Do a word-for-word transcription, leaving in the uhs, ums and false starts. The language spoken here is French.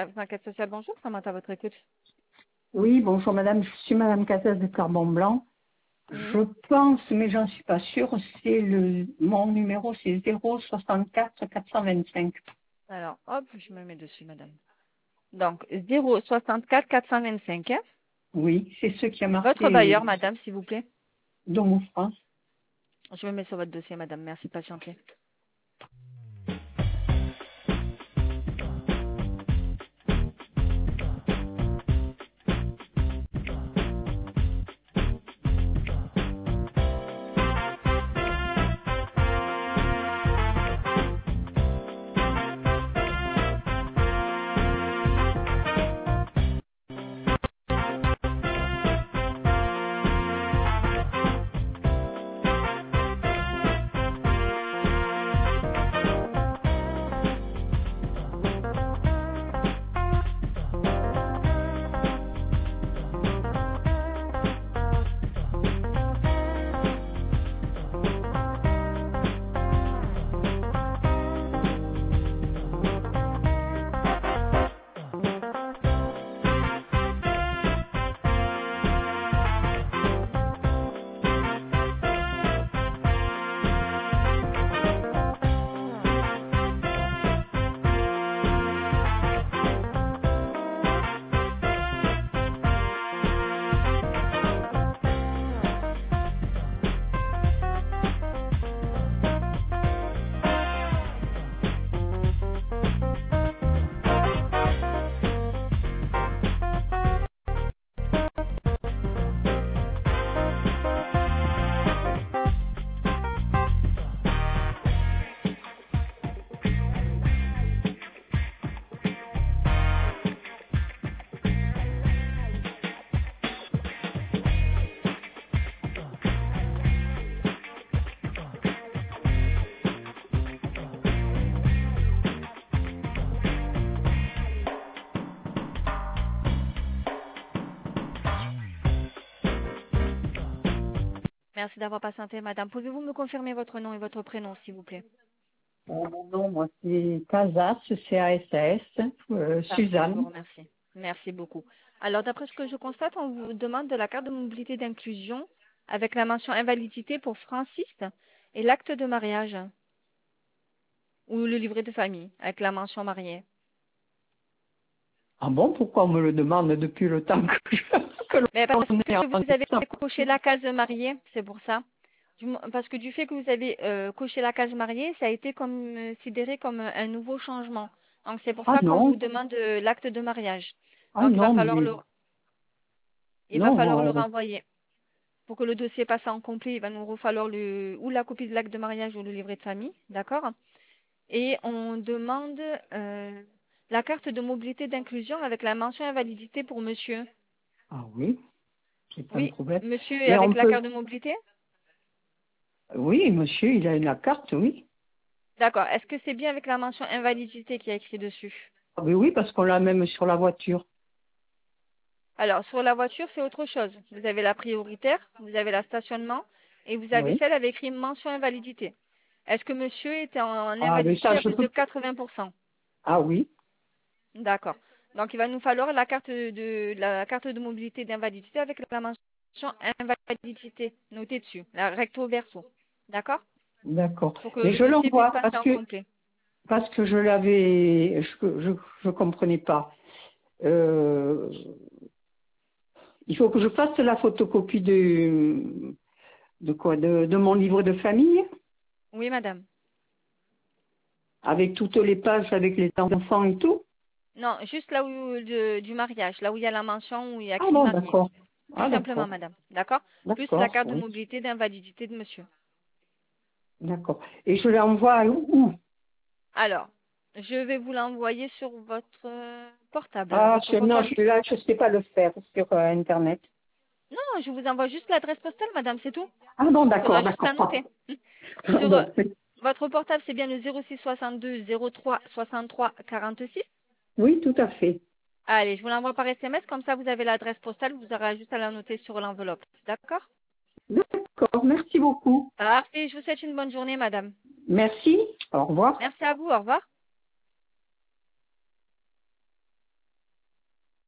Service d'enquête sociale, bonjour, comment à votre écoute? Oui, bonjour madame, je suis madame Cassez de Carbon Blanc. Oui. Je pense, mais j'en suis pas sûre, c'est le mon numéro, c'est zéro soixante-quatre quatre cent vingt-cinq. Alors, hop, je me mets dessus, madame. Donc, zéro soixante-quatre quatre cent vingt-cinq, hein? Oui, c'est ce qui a Votre marqué bailleur, madame, s'il vous plaît. Domo France. Je me mets sur votre dossier, madame, merci de patienter. Merci d'avoir patienté, madame. Pouvez-vous me confirmer votre nom et votre prénom, s'il vous plaît? Euh, mon nom, moi, c'est Casas, C A S A S, euh, Parfait, je vous Suzanne. remercie. Merci beaucoup. Alors, d'après ce que je constate, on vous demande de la carte de mobilité d'inclusion avec la mention invalidité pour Francis et l'acte de mariage ou le livret de famille avec la mention mariée. Ah bon, pourquoi on me le demande depuis le temps que je que Mais parce l'on est que en vous avez ça? coché la case mariée, c'est pour ça. Du mo- Parce que du fait que vous avez euh, coché la case mariée, ça a été comme, considéré comme un nouveau changement. Donc c'est pour Ah ça qu'on vous non, demande euh, l'acte de mariage. ah Donc il va non, falloir mais le, il va non, falloir le on- renvoyer. Pour que le dossier passe en complet, il va nous falloir le, ou la copie de l'acte de mariage ou le livret de famille, d'accord? Et on demande euh, la carte de mobilité d'inclusion avec la mention invalidité pour monsieur. ah oui, c'est pas un Oui, problème. monsieur est Mais avec on la peut, carte de mobilité? oui, monsieur, il a la carte, oui. D'accord. Est-ce que c'est bien avec la mention invalidité qui a écrit dessus? Ah oui, oui, parce qu'on l'a même sur la voiture. Alors, sur la voiture, c'est autre chose. Vous avez la prioritaire, vous avez la stationnement, et vous avez Oui. celle avec écrit mention invalidité. Est-ce que monsieur était en, en Ah, mais invalidité ça, à je plus de peux. quatre-vingts pour cent? Ah oui, D'accord. Donc, il va nous falloir la carte de la carte de mobilité d'invalidité avec la mention invalidité notée dessus, la recto verso. D'accord? d'accord. Pour que Mais le je dossier puisse l'envoie passer parce en que complet. parce que je l'avais, je, je je comprenais pas. Euh, il faut que je fasse la photocopie de de quoi, de, de mon livre de famille Oui, madame. avec toutes les pages avec les enfants et tout. Non, juste là où de- du mariage, là où il y a la mention, où il y a Ah écrit bon, marié. d'accord. Tout Ah simplement, d'accord, madame. D'accord? Plus la d'accord, carte de oui, mobilité d'invalidité de monsieur. d'accord. Et je l'envoie où? Alors, je vais vous l'envoyer sur votre euh, portable, Ah, votre je, non, portable. je, là, je sais pas le faire sur euh, Internet. Non, je vous envoie juste l'adresse postale, madame, c'est tout. Ah bon, Il faudra d'accord, juste la d'accord. noter. Sur euh, Donc, c'est- votre portable, c'est bien le zéro six soixante-deux zéro trois soixante-trois quarante-six. oui, tout à fait. Allez, je vous l'envoie par S M S, comme ça vous avez l'adresse postale, vous aurez juste à la noter sur l'enveloppe. D'accord? D'accord, merci beaucoup. Parfait, je vous souhaite une bonne journée, madame. Merci, au revoir. Merci à vous, au revoir.